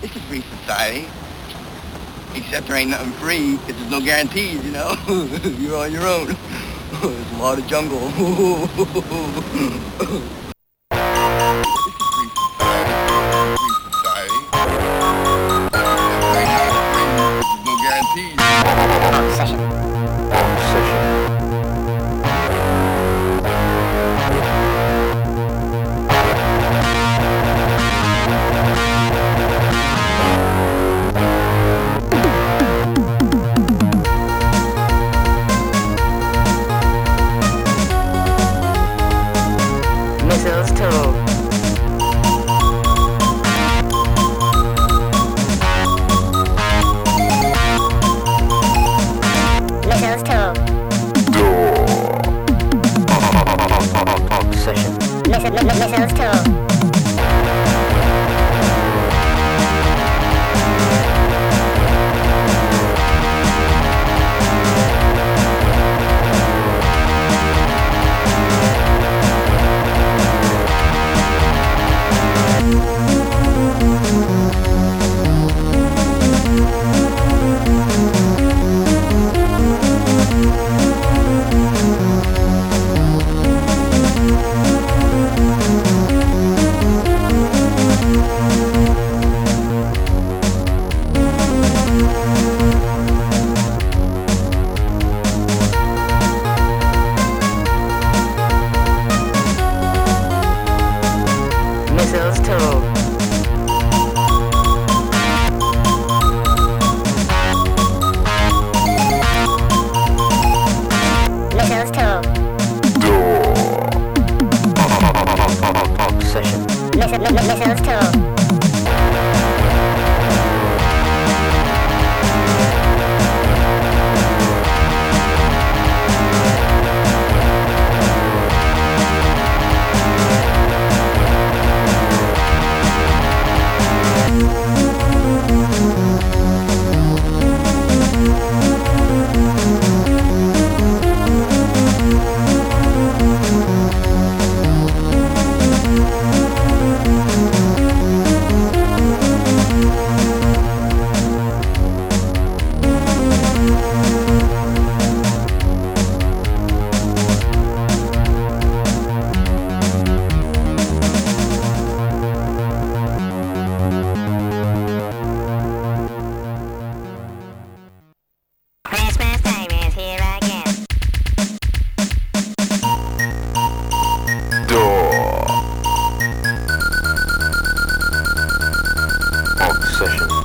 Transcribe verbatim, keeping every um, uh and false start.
It's a free society. Except there ain't nothing free, because there's no guarantees, you know? You're on your own. It's a lot of jungle. Missiles to Missiles to Obsession. Missiles to Missiles to Missiles to Obsession. Missiles to Christmas time is here again. Door. Obsession.